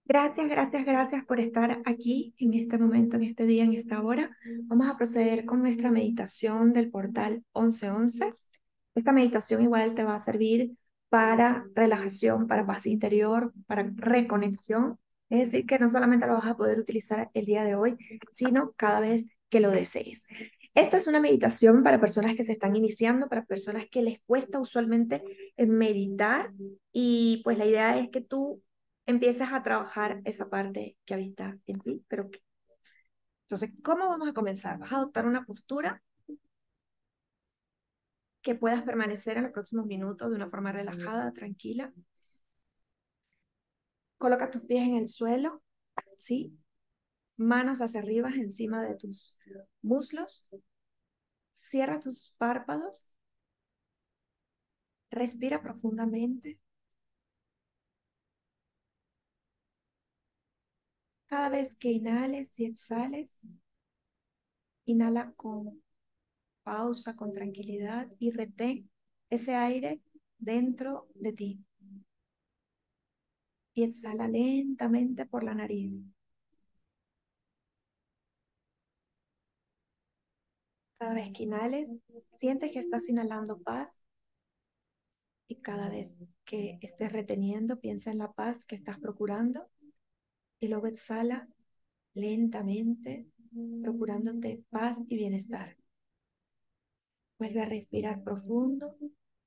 Gracias, gracias, gracias por estar aquí en este momento, en este día, en esta hora. Vamos a proceder con nuestra meditación del portal 1111. Esta meditación igual te va a servir para relajación, para paz interior, para reconexión. Es decir, que no solamente lo vas a poder utilizar el día de hoy, sino cada vez que lo desees. Esta es una meditación para personas que se están iniciando, para personas que les cuesta usualmente meditar y pues la idea es que tú empiezas a trabajar esa parte que habita en ti. Entonces, ¿cómo vamos a comenzar? Vas a adoptar una postura que puedas permanecer en los próximos minutos de una forma relajada, tranquila. Coloca tus pies en el suelo, ¿sí? Manos hacia arriba, encima de tus muslos. Cierra tus párpados. Respira profundamente. Cada vez que inhales y exhales, inhala con pausa, con tranquilidad y retén ese aire dentro de ti. Y exhala lentamente por la nariz. Cada vez que inhales, sientes que estás inhalando paz y cada vez que estés reteniendo, piensa en la paz que estás procurando y luego exhala lentamente, procurándote paz y bienestar. Vuelve a respirar profundo.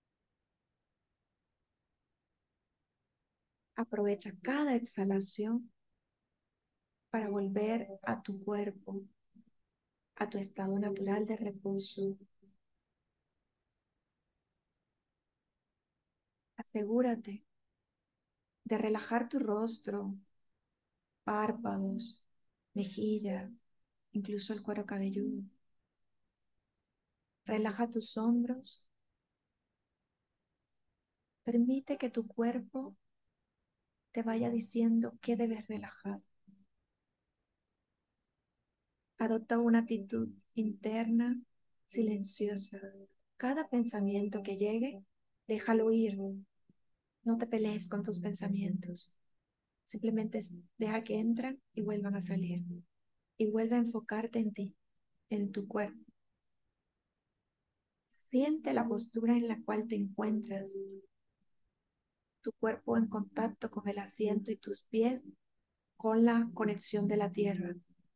Aprovecha cada exhalación para volver a tu cuerpo, a tu estado natural de reposo. Asegúrate de relajar tu rostro, párpados, mejillas, incluso el cuero cabelludo. Relaja tus hombros. Permite que tu cuerpo te vaya diciendo qué debes relajar. Adopta una actitud interna silenciosa. Cada pensamiento que llegue, déjalo ir. No te pelees con tus pensamientos. Simplemente deja que entren y vuelvan a salir. Y vuelve a enfocarte en ti, en tu cuerpo. Siente la postura en la cual te encuentras, tu cuerpo en contacto con el asiento y tus pies con la conexión de la tierra.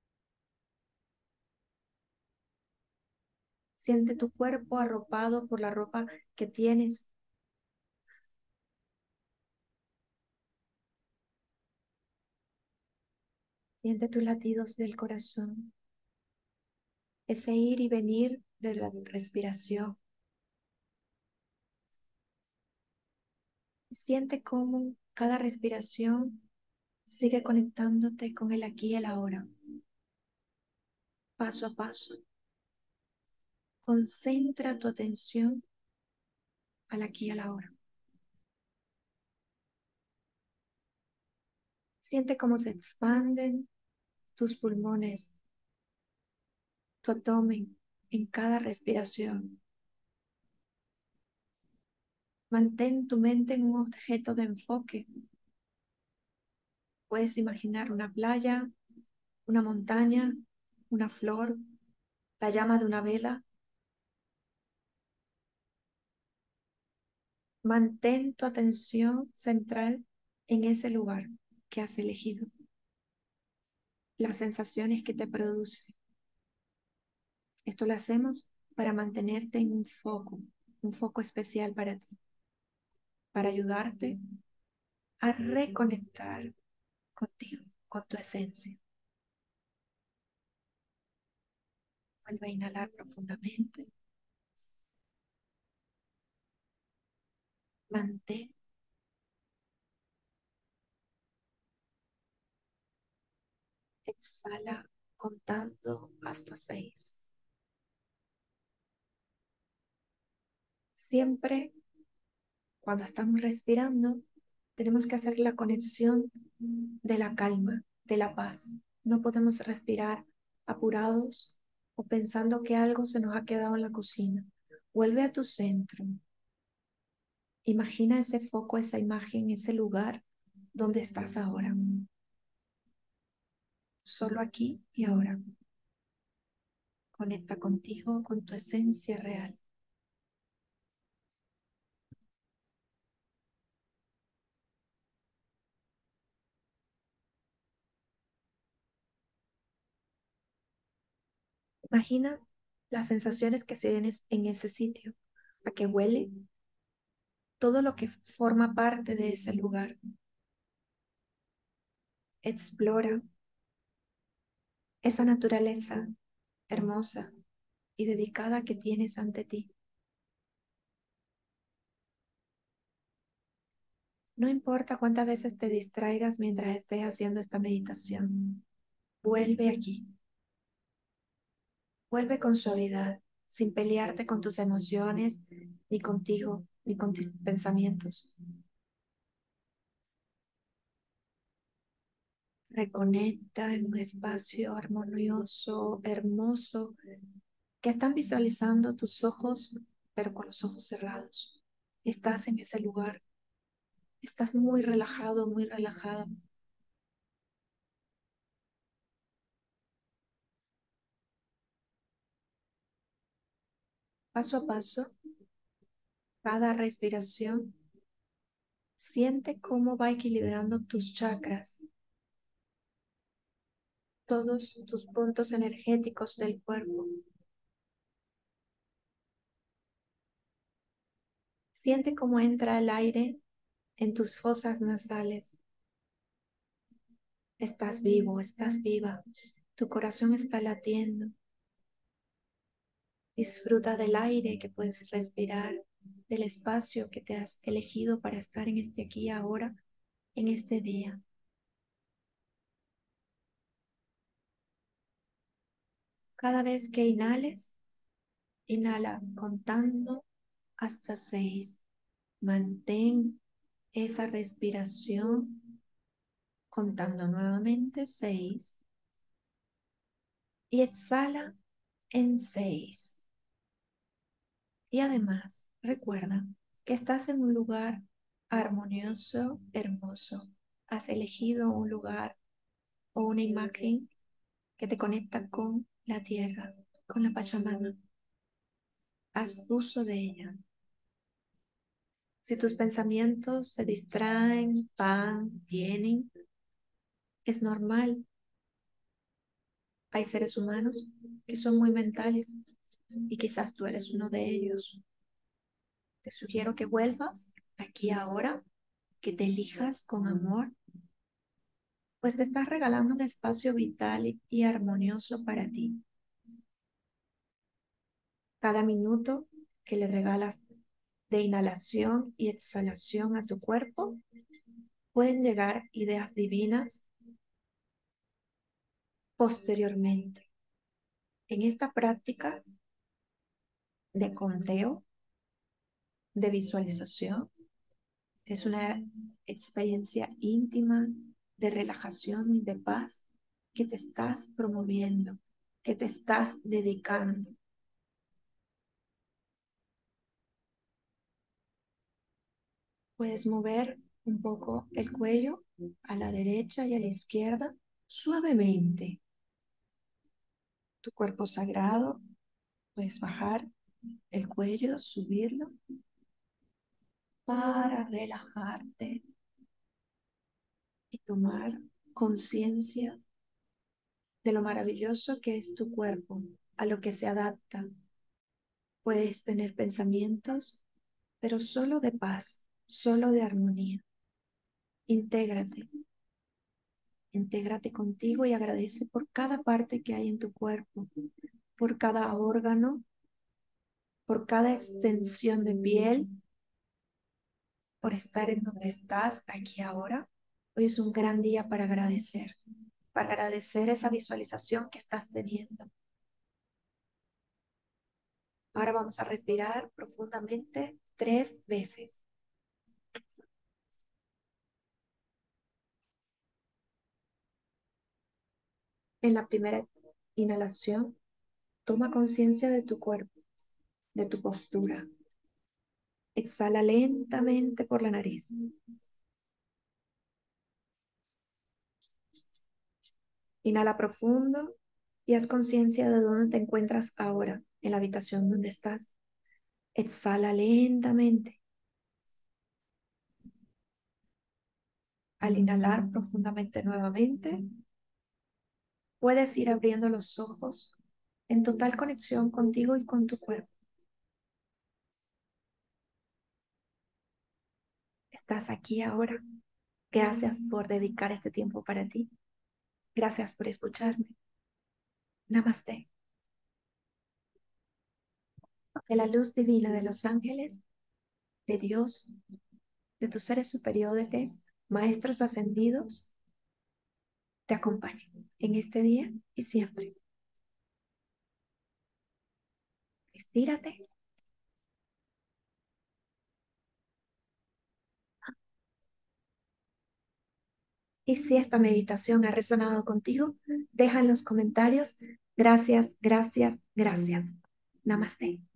Siente tu cuerpo arropado por la ropa que tienes. Siente tus latidos del corazón, ese ir y venir de la respiración. Siente cómo cada respiración sigue conectándote con el aquí y el ahora, paso a paso. Concentra tu atención al aquí y al ahora. Siente cómo se expanden tus pulmones, tu abdomen en cada respiración. Mantén tu mente en un objeto de enfoque. Puedes imaginar una playa, una montaña, una flor, la llama de una vela. Mantén tu atención central en ese lugar que has elegido, las sensaciones que te produce. Esto lo hacemos para mantenerte en un foco especial para ti, para ayudarte a reconectar contigo, con tu esencia. Vuelve a inhalar profundamente. Mantén. Exhala contando hasta 6. Siempre cuando estamos respirando, tenemos que hacer la conexión de la calma, de la paz. No podemos respirar apurados o pensando que algo se nos ha quedado en la cocina. Vuelve a tu centro. Imagina ese foco, esa imagen, ese lugar donde estás ahora. solo aquí y ahora. Conecta contigo, con tu esencia real. Imagina las sensaciones que se den en ese sitio, a qué huele, todo lo que forma parte de ese lugar. Explora esa naturaleza hermosa y dedicada que tienes ante ti. No importa cuántas veces te distraigas mientras estés haciendo esta meditación, vuelve aquí, vuelve con suavidad, sin pelearte con tus emociones, ni contigo, ni con tus pensamientos. Reconecta en un espacio armonioso, hermoso, que están visualizando tus ojos, pero con los ojos cerrados. Estás en ese lugar, estás muy relajado, muy relajada. Paso a paso, cada respiración, siente cómo va equilibrando tus chakras, todos tus puntos energéticos del cuerpo. Siente cómo entra el aire en tus fosas nasales. Estás vivo, estás viva. Tu corazón está latiendo. Disfruta del aire que puedes respirar, del espacio que te has elegido para estar en este aquí y ahora, en este día. Cada vez que inhales, inhala contando hasta 6. Mantén esa respiración contando nuevamente 6 y exhala en 6. Y además, recuerda que estás en un lugar armonioso, hermoso. Has elegido un lugar o una imagen que te conecta con la tierra, con la Pachamama. Haz uso de ella. Si tus pensamientos se distraen, van, vienen, es normal. Hay seres humanos que son muy mentales y quizás tú eres uno de ellos. Te sugiero que vuelvas aquí ahora, que te elijas con amor, pues te estás regalando un espacio vital y armonioso para ti. Cada minuto que le regalas de inhalación y exhalación a tu cuerpo, pueden llegar ideas divinas posteriormente. En esta práctica de conteo, de visualización, es una experiencia íntima de relajación y de paz que te estás promoviendo, que te estás dedicando. Puedes mover un poco el cuello a la derecha y a la izquierda suavemente. Tu cuerpo sagrado, puedes bajar el cuello, subirlo para relajarte y tomar conciencia de lo maravilloso que es tu cuerpo, a lo que se adapta. Puedes tener pensamientos, pero solo de paz, solo de armonía. Intégrate, intégrate contigo y agradece por cada parte que hay en tu cuerpo, por cada órgano, por cada extensión de piel, por estar en donde estás aquí ahora. Hoy es un gran día para agradecer esa visualización que estás teniendo. Ahora vamos a respirar profundamente 3 veces. En la primera inhalación, toma conciencia de tu cuerpo, de tu postura. Exhala lentamente por la nariz. Inhala profundo y haz conciencia de dónde te encuentras ahora, en la habitación donde estás. Exhala lentamente. Al inhalar profundamente nuevamente, puedes ir abriendo los ojos en total conexión contigo y con tu cuerpo. Estás aquí ahora. Gracias por dedicar este tiempo para ti. Gracias por escucharme. Namaste. Que la luz divina de los ángeles, de Dios, de tus seres superiores, maestros ascendidos, te acompañe en este día y siempre. Estírate y si esta meditación ha resonado contigo, deja en los comentarios. Gracias, gracias, gracias. Namaste.